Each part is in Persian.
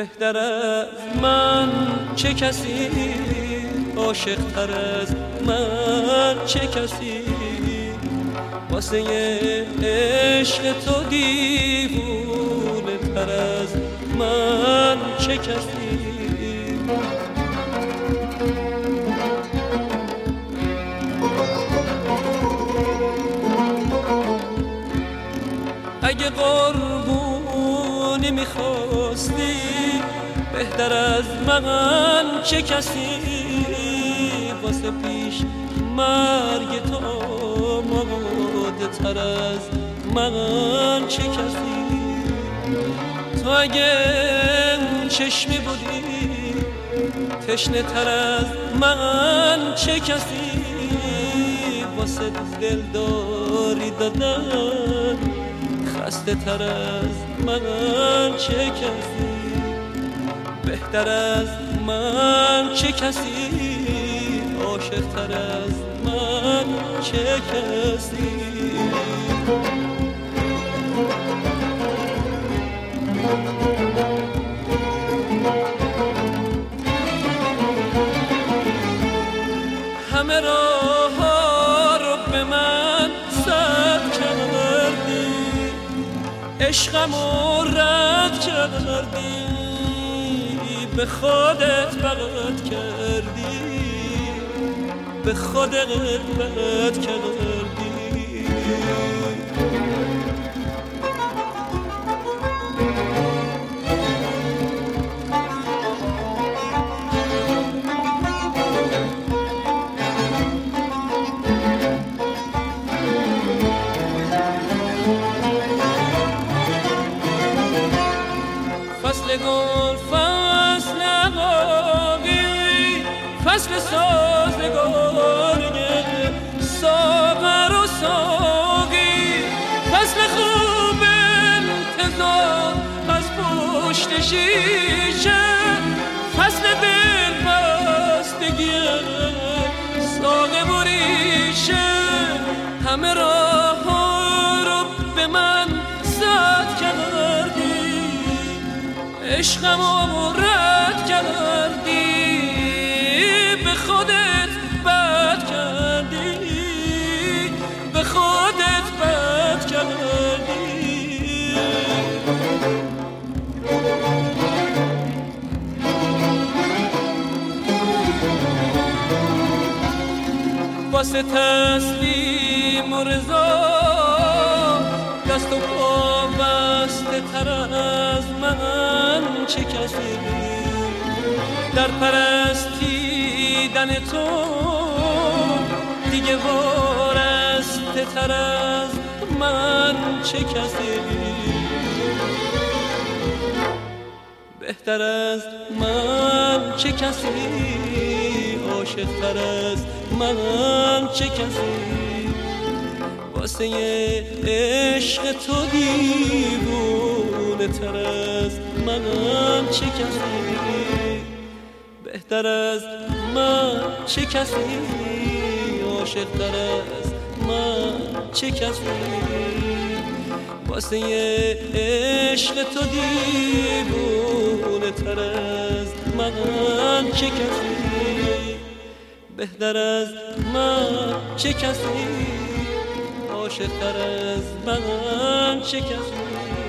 بهتر از من چه کسی، عاشق تر از من چه کسی، واسه عشق تو دیوونه تر از من چه کسی. اگه قربونی میخواستی بهتر از من چه کسی، واسه پیش مرگ تو آماده تر از من چه کسی. تو اگه چشمی بودی تشنه تر از من چه کسی، واسه دلداری دادن خسته تر از من چه کسی. بهتر از من چه کسی، عاشق تر از من چه کسی. همه راه ها رو به من سد کردی، عشقمو رد کردی، به خودت بغض کردی، به خودت بغض کردی. فصل گل فصل عقاقی، فصل سازگاری، ساغر و ساقی، فصل خوب انتظار از پشت شیشه، فصل دل بستگی ساقه و ریشه. همه راه ها رو به من سد کردی، عشقمو رد کردی، به خودت بد کردی، به خودت بد کردی. واسه تسلیم و رضا دست و پا بسته تر از من چه کسی، در پرستیدن تو دیگه وارسته تر از من چه کسی. بهتر از من چه کسی، عاشق تر از من چه کسی، واسه عشق تو دیوونه تر از من چه کسی. بهتر از من چه کسی، عاشق تر از من چه کسی، واسه عشق تو دیوونه تر از من چه کسی. بهتر از من چه کسی، عاشق تر از من چه کسی،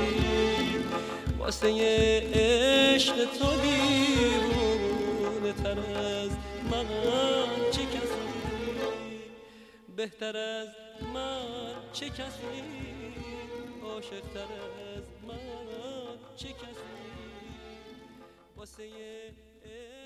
واسه عشق تو دیوونه تر از من چه کسی. بهتر از من چه کسی، عاشق تر از من چه کسی، واسه